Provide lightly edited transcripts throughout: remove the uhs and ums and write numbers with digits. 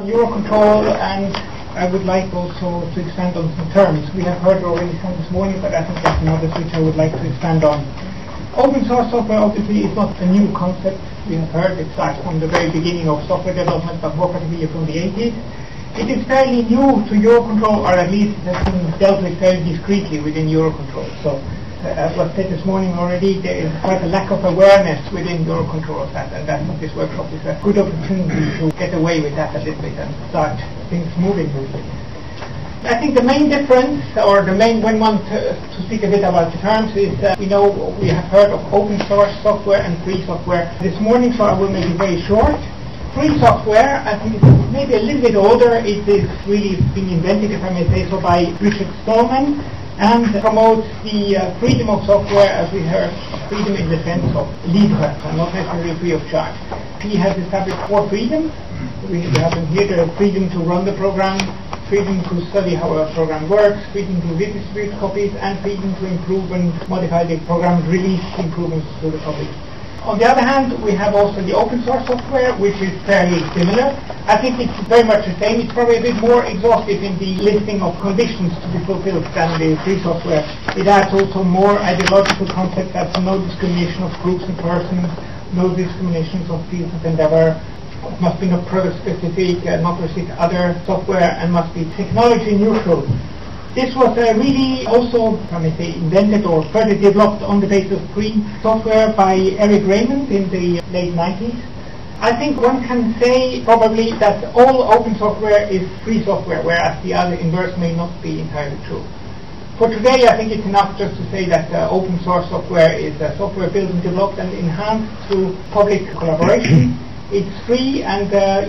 on Eurocontrol, and I would like also to expand on some terms. We have heard already some this morning, but I think there's some others which I would like to expand on. Open source software obviously is not a new concept. We have heard it starts from the very beginning of software development, but more particularly from the 80s. It is fairly new to Eurocontrol, or at least it has been dealt with very discreetly within Eurocontrol. So, as was said this morning already, there is quite a lack of awareness within Eurocontrol of that, and I think this workshop is a good opportunity to get away with that a little bit and start things moving a little bit. I think the main difference, or the main when one to speak a bit about the terms, is we have heard of open source software and free software this morning, so I will make it very short. Free software, I think it's maybe a little bit older. It is really being invented, if I may say so, by Richard Stallman, and promotes the freedom of software, as we heard, freedom in the sense of libre, and not necessarily free of charge. He has established 4 freedoms. We have in here the freedom to run the program, freedom to study how a program works, freedom to redistribute copies, and freedom to improve and modify the program, release improvements to the public. On the other hand, we have also the open source software, which is fairly similar. I think it's very much the same. It's probably a bit more exhaustive in the listing of conditions to be fulfilled than the free software. It adds also more ideological concepts, as no discrimination of groups and persons, no discriminations of fields of endeavor, must be not product specific, not restrict other software, and must be technology neutral. This was really also, invented or further developed on the basis of free software by Eric Raymond in the late 90s. I think one can say probably that all open software is free software, whereas the other inverse may not be entirely true. For today, I think it's enough just to say that open source software is software built and developed and enhanced through public collaboration. It's free, and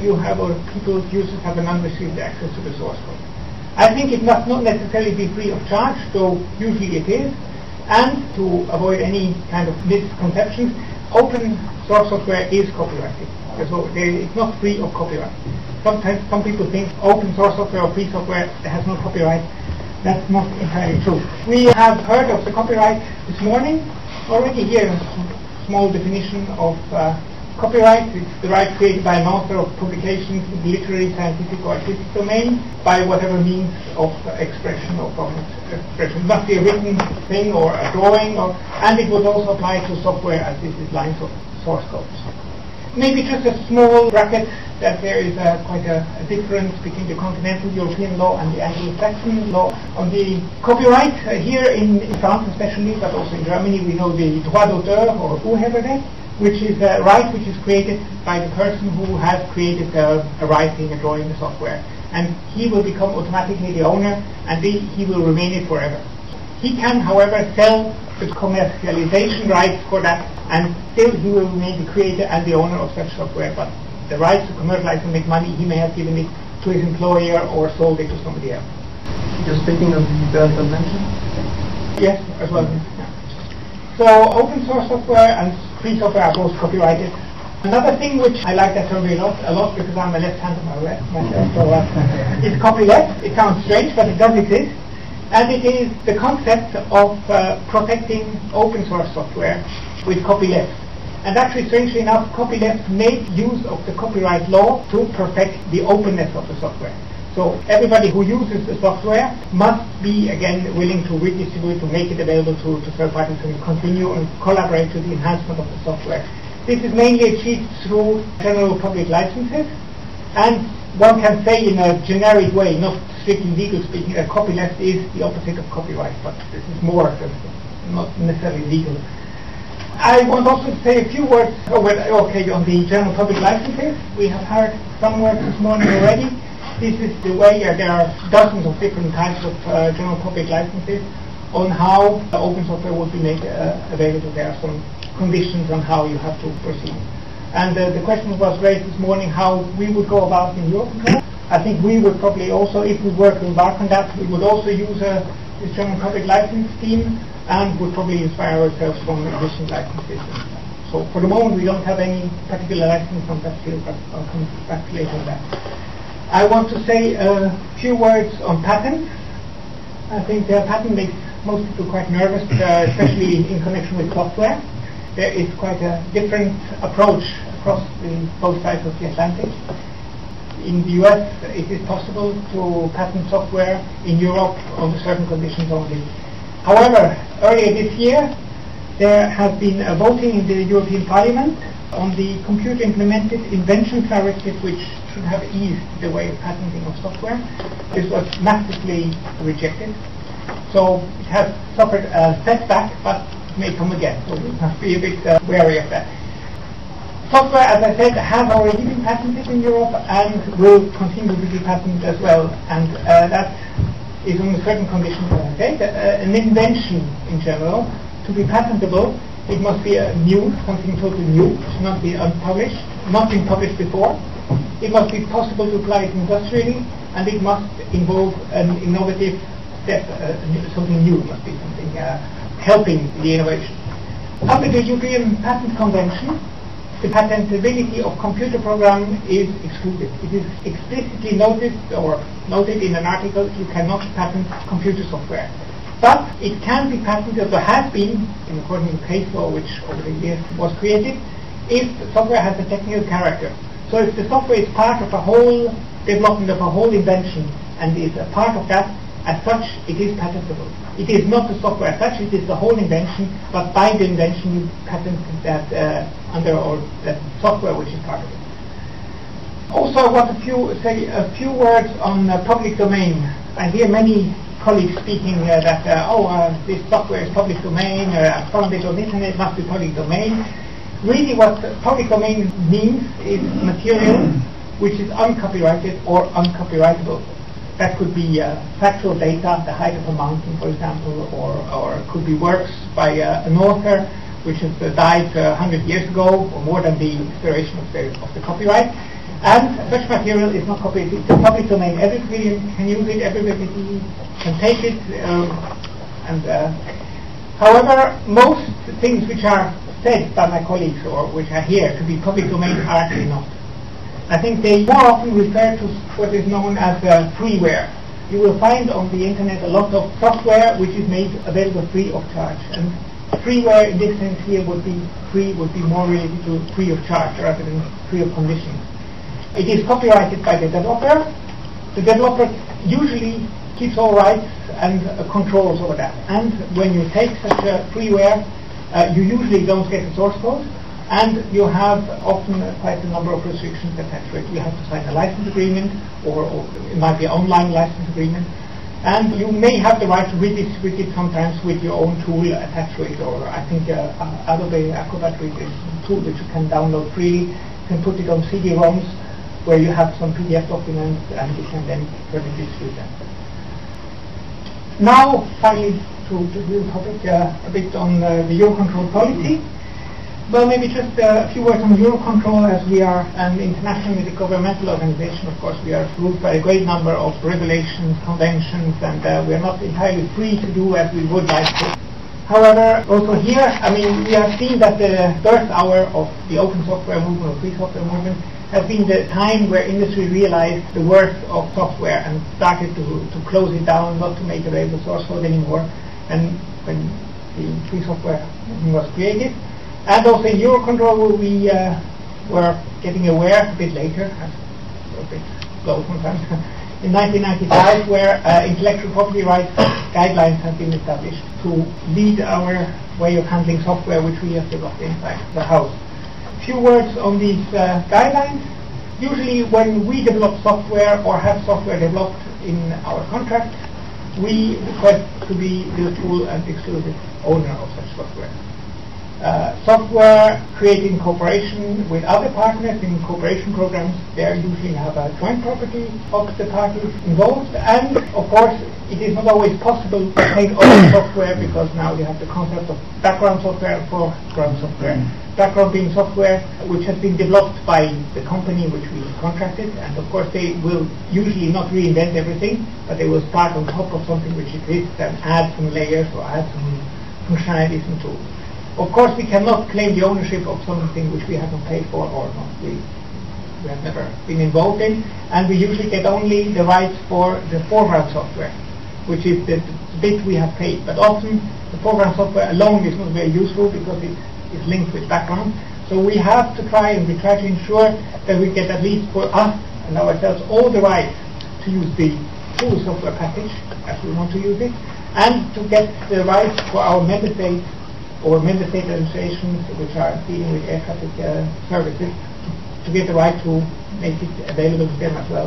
users have an unrestricted access to the source code. I think it must not necessarily be free of charge, though usually it is. And to avoid any kind of misconceptions, open source software is copyrighted. So it's not free of copyright. Sometimes some people think open source software or free software has no copyright. That's not entirely true. We have heard of the copyright this morning. Already here, a small definition of copyright. It's the right created by an author of publications in the literary, scientific, or artistic domain by whatever means of expression or government expression. It must be a written thing or a drawing, and it would also apply to software as this is lines of source codes. Maybe just a small bracket that there is quite a difference between the continental European law and the Anglo-Saxon law. On the copyright, here in France especially, but also in Germany, we know the droit d'auteur or Urheberrecht, which is a right which is created by the person who has created a writing, a drawing, a software. And he will become automatically the owner, and he will remain it forever. He can, however, sell the commercialization rights for that, and still he will remain the creator and the owner of such software. But the rights to commercialize and make money, he may have given it to his employer or sold it to somebody else. You're speaking of the Berne Convention? Yes, as well. Yeah. So open source software and free software are both copyrighted. Another thing which I like that term a lot because I'm a left-hander myself, so is copyleft. It sounds strange, but it does exist. And it is the concept of protecting open source software with copyleft. And actually, strangely enough, copyleft made use of the copyright law to protect the openness of the software. So everybody who uses the software must be, again, willing to redistribute, to make it available to third parties and continue and collaborate to the enhancement of the software. This is mainly achieved through general public licenses, and one can say in a generic way, not strictly legal speaking, that copyleft is the opposite of copyright, but this is more not necessarily legal. I want also to say a few words on the general public licenses. We have heard some words this morning already. This is the way there are dozens of different types of general public licenses on how open software will be made available. There are some conditions on how you have to proceed. And the question was raised this morning how we would go about in Eurocontrol. I think we would probably also, if we were to embark on that, we would also use this general public license scheme and would probably inspire ourselves from existing licenses. So for the moment we don't have any particular license on that field, but I'll come back later on that. I want to say a few words on patents. I think the patent makes most people quite nervous, especially in connection with software. There is quite a different approach across both sides of the Atlantic. in the US it is possible to patent software, in Europe under certain conditions only. However, earlier this year there has been a voting in the European Parliament on the Computer Implemented Inventions Directive, which should have eased the way of patenting of software. This was massively rejected. So it has suffered a setback, but may come again. So we must be a bit wary of that. Software, as I said, has already been patented in Europe and will continue to be patented as well. And that is on certain conditions, as I said. An invention in general, to be patentable, it must be new, something totally new. It should not be unpublished, not been published before. It must be possible to apply it industrially, and it must involve an innovative step, something new. It must be something helping the innovation. Under the European Patent Convention, the patentability of computer program is excluded. It is explicitly noted in an article, you cannot patent computer software. But it can be patented, or has been, in according to case law, which over the years was created, if the software has a technical character. So if the software is part of a whole development of a whole invention, and is a part of that, as such, it is patentable. It is not the software as such, it is the whole invention, but by the invention you patent that or that software which is part of it. Also, I want to say a few words on public domain. I hear many colleagues speaking that this software is public domain, I found it on the internet, must be public domain. Really what public domain means is material which is uncopyrighted or uncopyrightable. That could be factual data, the height of a mountain, for example, or it could be works by an author which has died 100 years ago, or more than the expiration of the copyright. And such material is not copyrighted. It's a public domain. Everybody can use it, everybody can take it. However, most things which are said by my colleagues, or which I hear to be public domain, are actually not. I think they more often refer to what is known as freeware. You will find on the internet a lot of software which is made available free of charge. And freeware in this sense here would be more related to free of charge rather than free of conditions. It is copyrighted by the developer. The developer usually keeps all rights and controls over that. And when you take such a freeware, you usually don't get the source code, and you have often quite a number of restrictions attached to it. You have to sign a license agreement, or it might be an online license agreement, and you may have the right to redistribute it sometimes with your own tool attached to it. Or I think Adobe Acrobat is a tool which you can download freely. You can put it on CD-ROMs where you have some PDF documents, and you can then redistribute them. Now, finally, to the topic a bit on the Eurocontrol policy. Well, maybe just a few words on Eurocontrol. As we are an international governmental organization, of course, we are ruled by a great number of regulations, conventions, and we are not entirely free to do as we would like to. However, also here, we have seen that the birth hour of the open software movement, or free software movement, has been the time where industry realized the worth of software and started to close it down, not to make available source code anymore, and when the free software movement was created. And also in Eurocontrol we were getting aware a bit later, a bit slow sometimes, in 1995, where intellectual property rights guidelines have been established to lead our way of handling software which we have developed inside the house. A few words on these guidelines. Usually when we develop software or have software developed in our contract, we request to be the full and exclusive owner of such software. Software created in cooperation with other partners in cooperation programs, they usually have a joint property of the parties involved, and of course it is not always possible to make all software, because now you have the concept of background software and foreground software. Background being software which has been developed by the company which we contracted, and of course they will usually not reinvent everything, but they will start on top of something which exists and add some layers or add some functionalities and tools. Of course, we cannot claim the ownership of something which we haven't paid for or not. We have never been involved in, and we usually get only the rights for the foreground software, which is the bit we have paid. But often, the foreground software alone is not very useful because it is linked with background. So we have to try to ensure that we get, at least for us, and ourselves all the rights to use the full software package as we want to use it, and to get the rights for our member states or member state administrations which are dealing with air traffic services to get the right to make it available to them as well.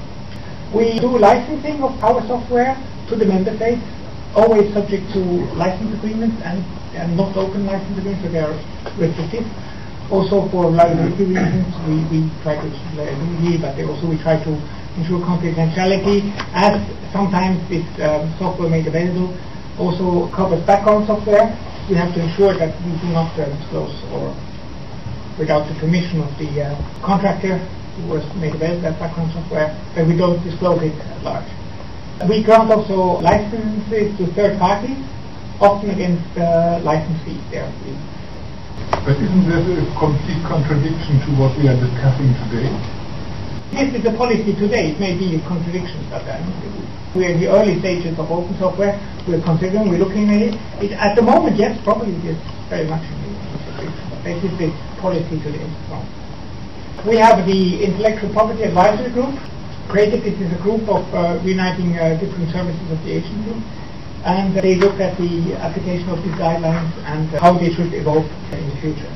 We do licensing of our software to the member states, always subject to license agreements and not open license agreements, so they are restrictive. Also for liability reasons, we try to legally, but we try to ensure confidentiality, as sometimes this software made available also covers background software. We have to ensure that we do not disclose, or without the permission of the contractor who was made available that background software, that we don't disclose it at large. We grant also licenses to third parties, often against license fees there. But isn't that a complete contradiction to what we are discussing today? This is the policy today. It may be a contradiction, but we're in the early stages of open software. We're considering, we're looking at it. At the moment, yes, probably it is very much in the contradiction. But this is the policy today. So we have the Intellectual Property Advisory Group. Created, this is a group of uniting different services of the agency, and they look at the application of these guidelines and how they should evolve in the future.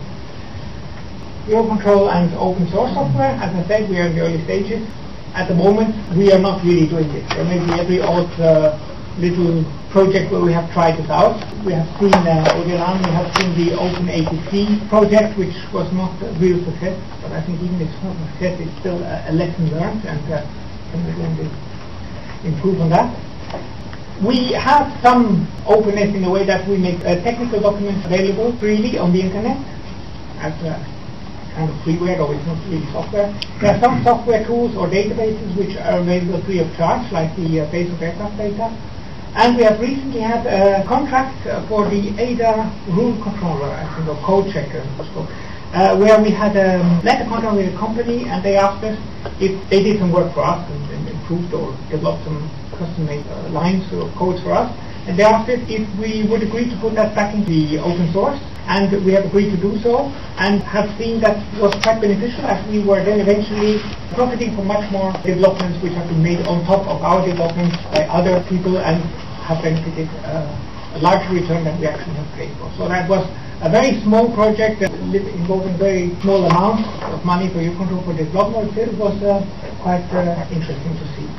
Eurocontrol and open source software, as I said, we are in the early stages. At the moment, we are not really doing this. There may be every odd little project where we have tried this out. We have seen ODLAN, we have seen the Open APC project, which was not a real success, but I think even if it's not a success, it's still a lesson learned, and we're going to improve on that. We have some openness in the way that we make technical documents available freely on the internet as kind of freeware, though it's not really software. There are some software tools or databases which are available free of charge, like the base of aircraft data. And we have recently had a contract for the ADA rule controller, I think, or code checker, where we had let a contract with a company, and they asked us if they did some work for us and improved or developed some custom-made lines or codes for us. And they asked us if we would agree to put that back into the open source, and we have agreed to do so, and have seen that was quite beneficial, as we were then eventually profiting from much more developments which have been made on top of our developments by other people, and have benefited a larger return than we actually have paid for. So that was a very small project that involving very small amounts of money for Eurocontrol for development. It was quite interesting to see.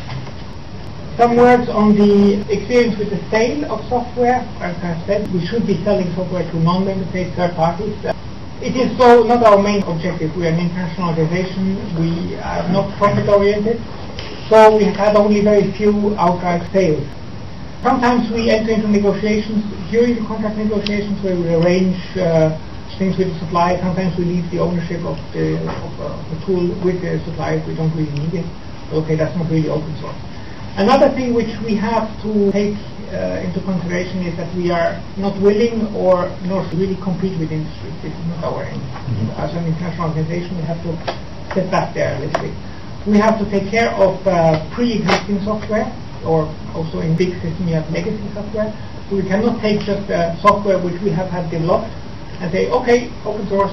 Some words on the experience with the sale of software. As I said, we should be selling software to non-member state third parties. It is so not our main objective. We are an international organization. We are not profit-oriented, so we have had only very few outright sales. Sometimes we enter into negotiations during the contract negotiations where we arrange things with the supplier. Sometimes we leave the ownership of the tool with the supplier if we don't really need it. Okay, that's not really open source. Another thing which we have to take into consideration is that we are not willing or nor really compete with industry. This is not our aim. As an international organization, we have to step back there a little bit. We have to take care of pre-existing software, or also in big systems we have legacy software. So we cannot take just software which we have had developed and say, okay, open source,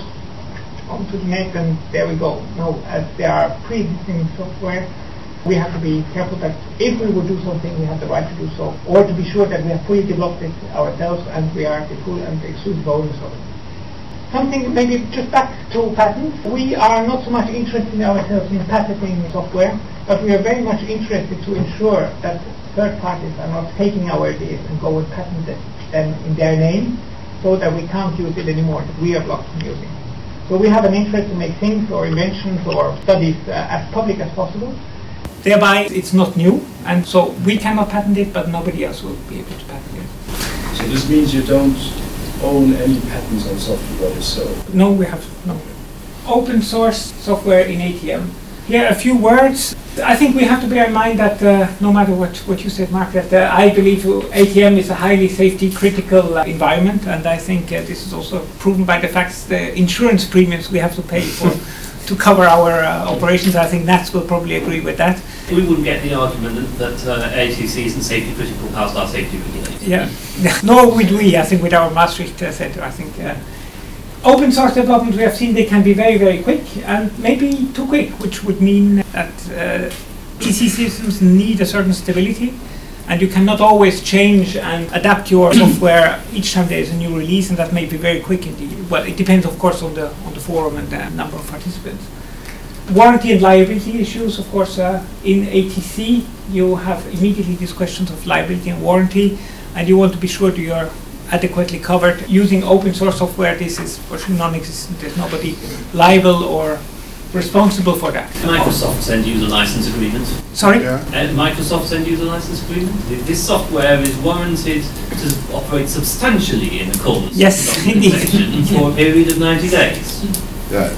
onto the net, and there we go. No, as there are pre-existing software, we have to be careful that if we would do something, we have the right to do so, or to be sure that we have fully developed it ourselves and we are the full and exclusive owners of it. Something maybe just back to patents. We are not so much interested ourselves in patenting software, but we are very much interested to ensure that third parties are not taking our ideas and go and patent them in their name, so that we can't use it anymore, that we are blocked from using. So we have an interest to make things or inventions or studies as public as possible. Thereby, it's not new, and so we cannot patent it, but nobody else will be able to patent it. So this means you don't own any patents on software that is sold? No, we have no. Open source software in ATM. Here, a few words. I think we have to bear in mind that no matter what you said, Mark, that I believe ATM is a highly safety-critical environment, and I think this is also proven by the fact the insurance premiums we have to pay for to cover our operations. I think Nats will probably agree with that. We wouldn't get the argument that ATC isn't safety critical past our safety regulations. Yeah, nor would we, I think, with our Maastricht Center. I think Open source development, we have seen they can be very, very quick and maybe too quick, which would mean that PC systems need a certain stability, and you cannot always change and adapt your software each time there is a new release, and that may be very quick indeed. Well, it depends, of course, on the forum and the number of participants. Warranty and liability issues, of course, in ATC you have immediately these questions of liability and warranty, and you want to be sure that you are adequately covered. Using open source software, this is virtually non-existent. There's nobody liable or responsible for that. Microsoft's end-user license agreement. Sorry? Yeah. Microsoft's end-user license agreement. This software is warranted to operate substantially in accordance Yes, with documentation for a period of 90 days. Yeah.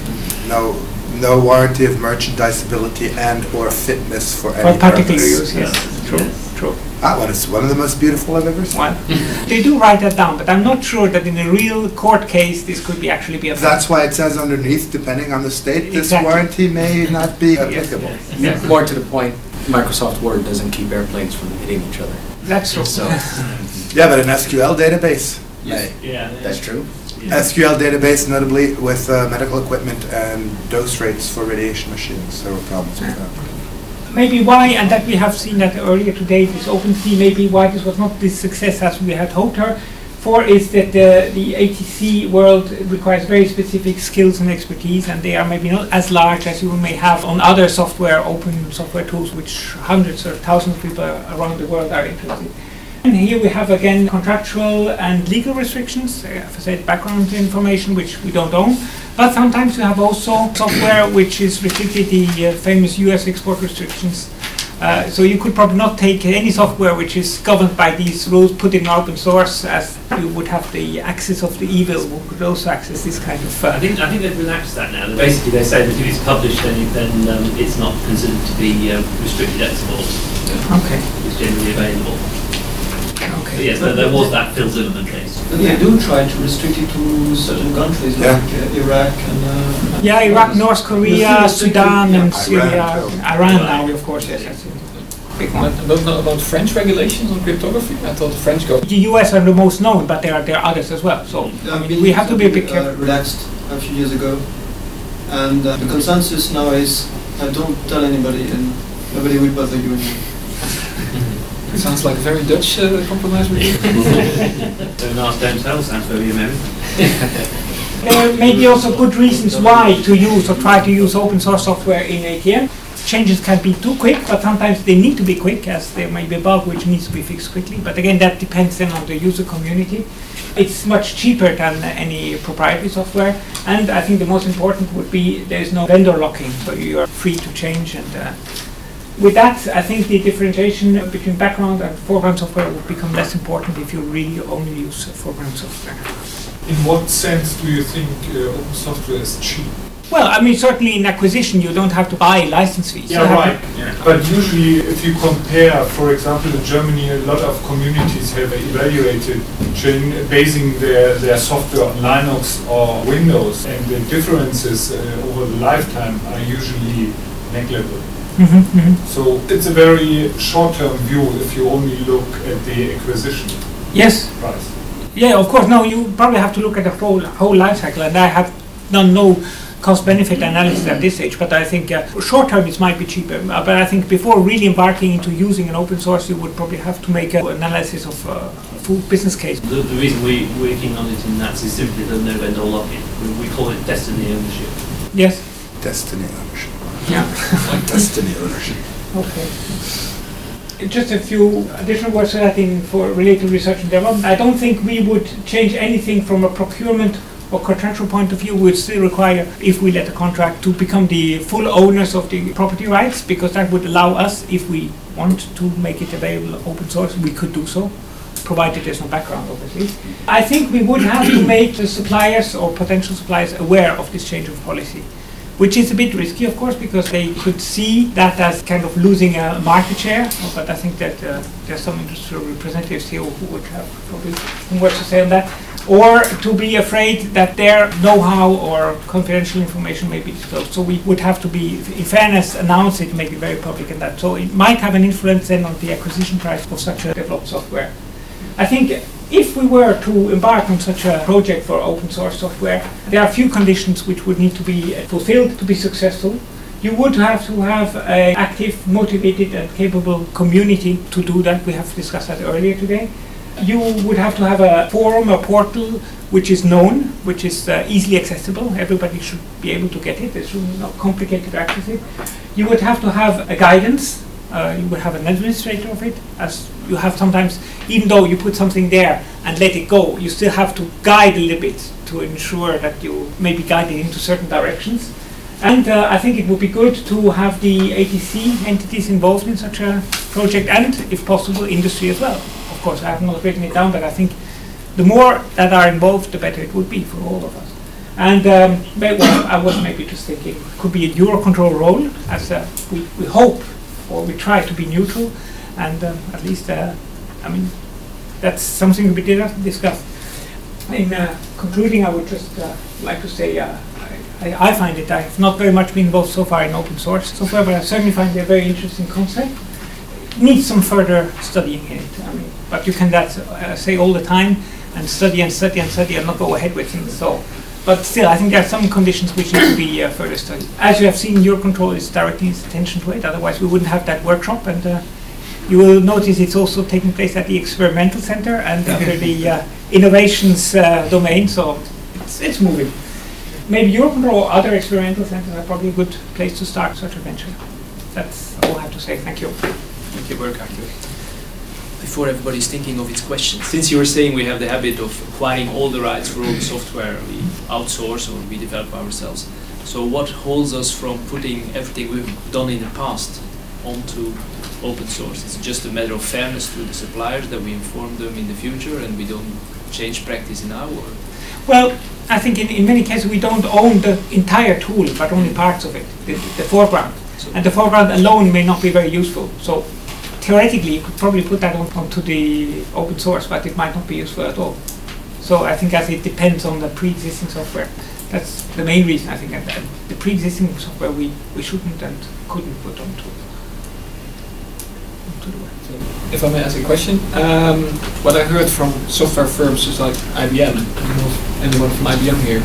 No warranty of merchandisability and or fitness for For any particular purpose. use, yes. True, Yes. true. That one is one of the most beautiful I've ever seen. Well, they do write that down, but I'm not sure that in a real court case this could be actually be a That's why it says underneath, depending on the state, this Exactly. warranty may not be applicable. Yes. More to the point, Microsoft Word doesn't keep airplanes from hitting each other. That's true. So, Yeah, but an SQL database. yes, Yeah. that's true. SQL database, notably with medical equipment and dose rates for radiation machines. There were problems with that. Maybe why, and that we have seen that earlier today, this OpenSea, maybe why this was not this success as we had hoped for, is that the ATC world requires very specific skills and expertise, and they are maybe not as large as you may have on other software, open software tools, which hundreds or thousands of people around the world are interested. And here we have again contractual and legal restrictions, as I said, background information which we don't own, but sometimes you have also software which is restricted, the famous US export restrictions. So you could probably not take any software which is governed by these rules, put in open source, as you would have the access of the evil who could also access this kind of. I think they've relaxed that now. Basically, they say that if it's published, then it's not considered to be restricted export. Okay. It's generally available. Okay. But yes, there was that Phil Zimmerman case. But they do try to restrict it to certain countries like Iraq and... Yeah, Iraq, North Korea, Sudan, and Syria, Iran, Iran now, of course. Yes, that's a big one. About French regulations on cryptography? I thought the French go. The US are the most known, but there are others as well. So I mean, we have to be a bit careful. Relaxed a few years ago, and the consensus now is don't tell anybody, and nobody will bother you anymore. Sounds like a very Dutch compromise with you. Don't ask, don't tell sounds very American. There may be also good reasons why to use or try to use open source software in ATM. Changes can be too quick, but sometimes they need to be quick, as there may be a bug which needs to be fixed quickly. But again, that depends then on the user community. It's much cheaper than any proprietary software, and I think the most important would be there is no vendor locking, so you are free to change. And with that, I think the differentiation between background and foreground software would become less important if you really only use foreground software. In what sense do you think open software is cheap? Well, I mean, certainly in acquisition, you don't have to buy license fees. You have to- But usually, if you compare, for example, in Germany, a lot of communities have evaluated basing their software on Linux or Windows, and the differences over the lifetime are usually negligible. So it's a very short-term view if you only look at the acquisition Yes. price. Yeah, of course. No, you probably have to look at the whole life cycle, and I have done no cost-benefit analysis at this stage. But I think short-term it might be cheaper. But I think before really embarking into using an open source, you would probably have to make an analysis of a full business case. The reason we're working on it in that is simply the no vendor lock-in. We call it destiny ownership. Yes. Destiny ownership. Yeah. Destiny ownership. Okay. Just a few additional words to that for related research and development. I don't think we would change anything from a procurement or contractual point of view. We would still require, if we let a contract, to become the full owners of the property rights, because that would allow us, if we want to make it available open source, we could do so, provided there's no background, obviously. I think we would have to make the suppliers or potential suppliers aware of this change of policy, which is a bit risky, of course, because they could see that as kind of losing a market share. But I think that there's some industrial representatives here who would have probably some words to say on that. Or to be afraid that their know-how or confidential information may be disclosed. So we would have to be, in fairness, announce it, make it very public and that. So it might have an influence then on the acquisition price of such a developed software. I think if we were to embark on such a project for open source software, there are a few conditions which would need to be fulfilled to be successful. You would have to have an active, motivated and capable community to do that. We have discussed that earlier today. You would have to have a forum, a portal which is known, which is easily accessible. Everybody should be able to get it. It's not complicated to access it. You would have to have a guidance. You would have an administrator of it, as you have sometimes, even though you put something there and let it go, you still have to guide a little bit to ensure that you may be guided into certain directions. And I think it would be good to have the ATC entities involved in such a project, and, if possible, industry as well. Of course, I have not written it down, but I think the more that are involved, the better it would be for all of us. And well, I was maybe just thinking it could be a Eurocontrol role, as we hope, or we try to be neutral, and at least, I mean, that's something we did discuss. In concluding, I would just like to say I find it, I have not very much been involved so far in open source software, but I certainly find it a very interesting concept. It needs some further studying in it. I mean, but you can say all the time, and study and study and study and not go ahead with things. So, but still, I think there are some conditions which need to be further studied. As you have seen, Eurocontrol is directing its attention to it, otherwise we wouldn't have that workshop. And you will notice it's also taking place at the Experimental Center and under the Innovations domain, so it's moving. Maybe Eurocontrol or other experimental centers are probably a good place to start such a venture. That's all I have to say. Thank you. Thank you, Burkhard. Before everybody's thinking of its questions, since you were saying we have the habit of acquiring all the rights for all the software we outsource or we develop ourselves, so what holds us from putting everything we've done in the past onto open source? It's just a matter of fairness to the suppliers that we inform them in the future and we don't change practice now? Or? Well, I think in many cases we don't own the entire tool, but only parts of it, the foreground. So and the foreground alone may not be very useful. So theoretically, you could probably put that onto the open source, but it might not be useful at all. So I think as it depends on the pre-existing software. That's the main reason, I think, that the pre-existing software we shouldn't and couldn't put onto the web. If I may ask a question, what I heard from software firms is like IBM. Anyone from IBM here?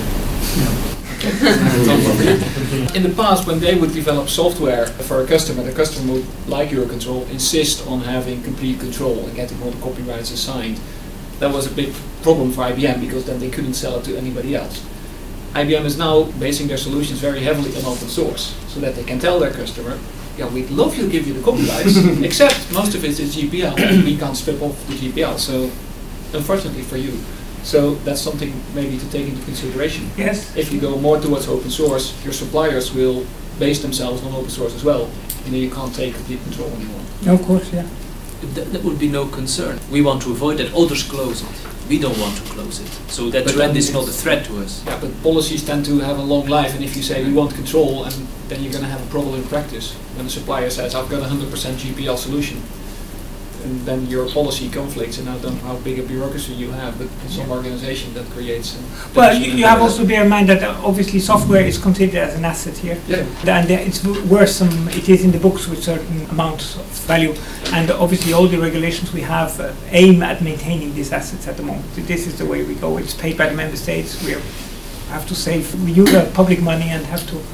In the past, when they would develop software for a customer, the customer would, like Eurocontrol, insist on having complete control and getting all the copyrights assigned. That was a big problem for IBM because then they couldn't sell it to anybody else. IBM is now basing their solutions very heavily on open source, so that they can tell their customer, yeah, we'd love to give you the copyrights, except most of it is GPL, and we can't strip off the GPL, so unfortunately for you. So that's something maybe to take into consideration. Yes. If you go more towards open source, your suppliers will base themselves on open source as well, and then you can't take complete control anymore. Of course, yeah. That would be no concern. We want to avoid that others close it. We don't want to close it. So that trend is not a threat to us. Yeah, but policies tend to have a long life, and if you say you want control, and then you're going to have a problem in practice. When the supplier says, I've got a 100% GPL solution, and then your policy conflicts, and I don't know how big a bureaucracy you have, but in some organization that creates... Well, you have also to bear in mind that obviously software is considered as an asset here. Yeah. And it's worth it is in the books with certain amounts of value. And obviously all the regulations we have aim at maintaining these assets at the moment. This is the way we go. It's paid by the member states. We have to save, we use public money and have to...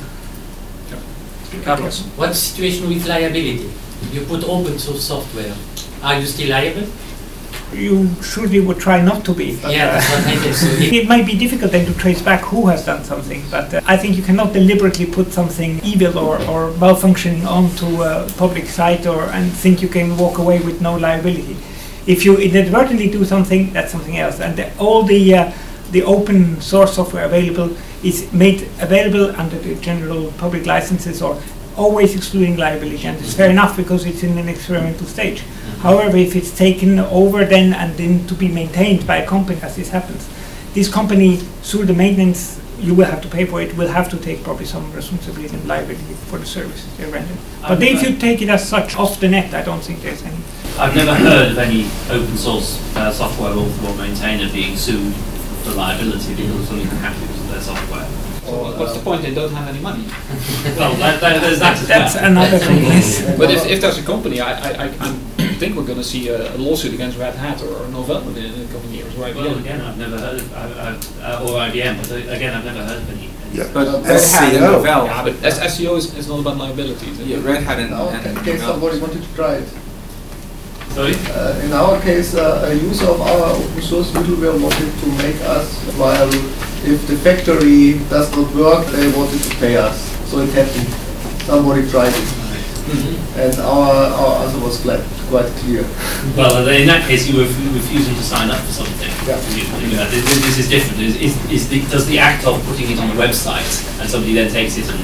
Carlos. What's the situation with liability? You put open source software. Are you still liable? You surely would try not to be. But, yeah, that's what I think. So it might be difficult then to trace back who has done something, but I think you cannot deliberately put something evil or malfunctioning onto a public site and think you can walk away with no liability. If you inadvertently do something, that's something else. And all the open source software available is made available under the general public licenses or always excluding liability, and it's fair enough because it's in an experimental stage. However, if it's taken over then and then to be maintained by a company, as this happens, this company, through the maintenance, you will have to pay for it, will have to take probably some responsibility and liability for the services they render. But if you take it as such off the net, I don't think there's any. I've never heard of any open source software author or maintainer being sued for liability because something happens with their software. So what's the point? They don't have any money. Well, there's that as That's well. another thing. Yes. But if there's a company, I'm think we're going to see a lawsuit against Red Hat or Novell in a couple of years, right? Well, again, I've never heard of, or IBM, but again, I've never heard of any. Yeah. But Red Hat and SCO. Novell. Yeah, but SEO is not about liabilities. Yeah, Red Hat and In case somebody wanted to try it. Sorry? In our case, a user of our open source middleware wanted to make us, while if the factory does not work, they wanted to pay us. So it happened. Somebody tried it. And our answer was quite clear. Well, in that case, you were refusing to sign up for something. Yeah. This is different. Does the act of putting it on the website and somebody then takes it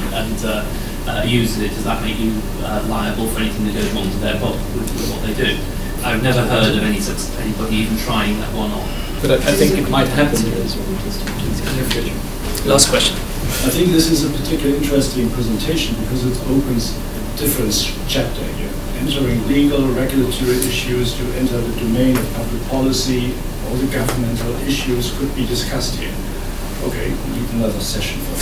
and uses it, does that make you liable for anything that goes wrong to their bot with what they do? I've never heard of anybody even trying that one on. But I think it might happen in the future. Last question. I think this is a particularly interesting presentation because it opens a different chapter here. Entering legal, regulatory issues, you enter the domain of public policy, all the governmental issues could be discussed here. Okay, we need another session for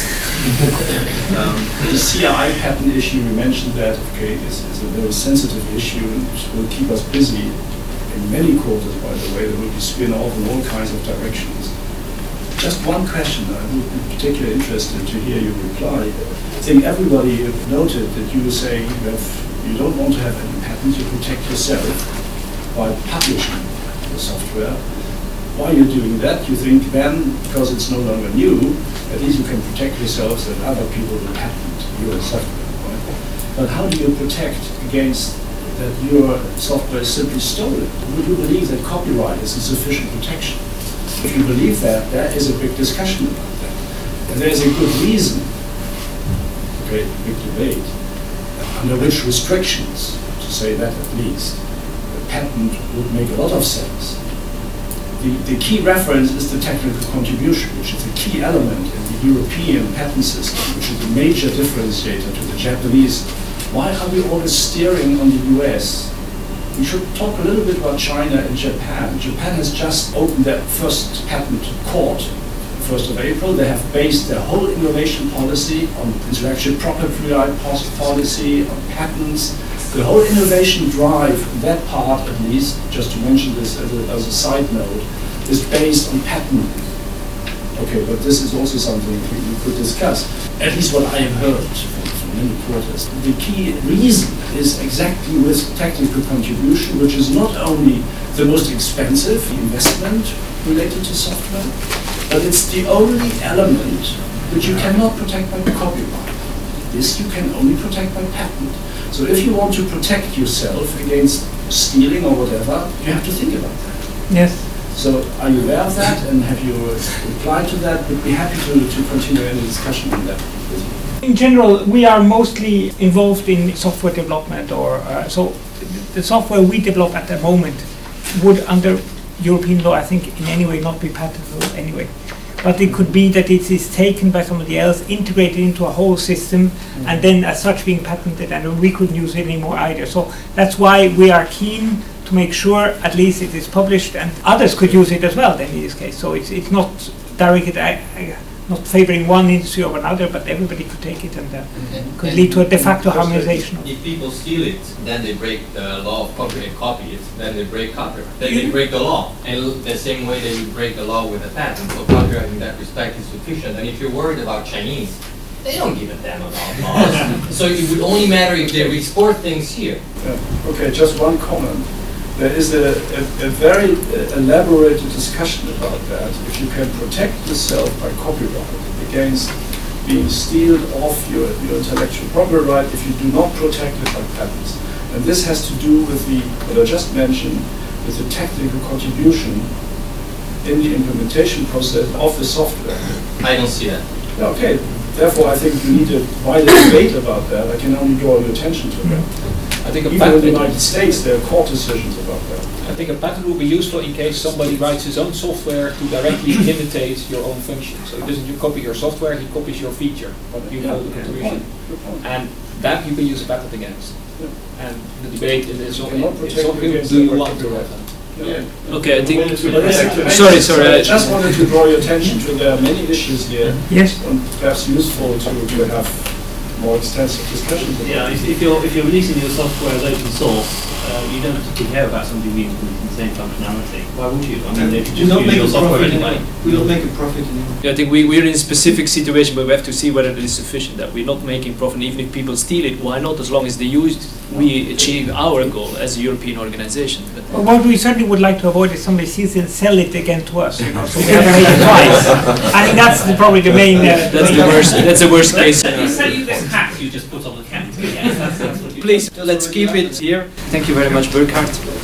that. The CRI patent issue, we mentioned that, okay, is a very sensitive issue and will keep us busy in many quarters, by the way. There will be spin-off in all kinds of directions. Just one question, I would be particularly interested to hear you reply. I think everybody noted that you were saying you don't want to have any patent, you protect yourself by publishing the software. Why you're doing that, you think then, because it's no longer new, at least you can protect yourselves that other people will patent your software, right? But how do you protect against that your software is simply stolen? Would you believe that copyright is a sufficient protection? If you believe that, there is a big discussion about that. And there's a good reason, okay, big debate, under which restrictions, to say that at least, the patent would make a lot of sense. The key reference is the technical contribution, which is a key element in the European patent system, which is a major differentiator to the Japanese. Why are we always steering on the US? We should talk a little bit about China and Japan. Japan has just opened their first patent court, 1st of April. They have based their whole innovation policy on intellectual property right policy, on patents. The whole innovation drive, that part at least, just to mention this as a side note, is based on patent. Okay, but this is also something we could discuss. At least what I have heard from many quarters. The key reason is exactly with technical contribution, which is not only the most expensive investment related to software, but it's the only element which you cannot protect by copyright. This you can only protect by patent. So if you want to protect yourself against stealing or whatever, you have to think about that. Yes. So are you aware of that, and have you replied to that? We'd be happy to continue any discussion on that. In general, we are mostly involved in software development, or so the software we develop at the moment would, under European law, I think in any way not be patentable anyway. But it could be that it is taken by somebody else, integrated into a whole system, and then as such being patented, and we couldn't use it anymore either. So that's why we are keen to make sure at least it is published, and others could use it as well then in this case. So it's not directed, not favoring one industry over another, but everybody could take it, and could lead to a de facto harmonization. If people steal it, then they break the law of copyright, copy it, then they break copyright. Then they break the law. And the same way they would break the law with a patent. So copyright in that respect is sufficient. And if you're worried about Chinese, they don't give a damn about laws. So it would only matter if they export things here. Yeah. Okay, just one comment. There is a very elaborate discussion about that. If you can protect yourself by copyright against being stealed off your intellectual property right if you do not protect it by patents. And this has to do with what I just mentioned, with the technical contribution in the implementation process of the software. I don't see that. Okay, therefore I think you need a wider debate about that. I can only draw your attention to that. I think even in the United States there are court decisions about that. I think a patent will be useful in case somebody writes his own software to directly imitate your own function. So he doesn't copy your software, he copies your feature, but you know the contribution. And that you can use a patent against. Yeah. And the debate is on do you want to have that? Yeah. Okay, I think. Sorry. I just wanted to draw your attention to there are many issues here. Yes. And perhaps useful to have more extensive discussions about Yeah, it. if you're releasing your software as open source, you don't particularly care about somebody being the same functionality. Why would you? I mean, if you We just don't use make your a software profit anyway. anymore. We don't make a profit anymore. Yeah, I think we're in a specific situation, but we have to see whether it is sufficient. That we're not making profit, even if people steal it. Why not? As long as they use it, we achieve our goal as a European organization. But Well, what we certainly would like to avoid is somebody sees it and sell it again to us, you know, so we have to pay it twice. I think that's probably the main... that's the worst. That's the worst case. Let me sell you this hat you just put on the counter. Yes, that's what you Please, let's keep it here. Thank you very much, Burkhard.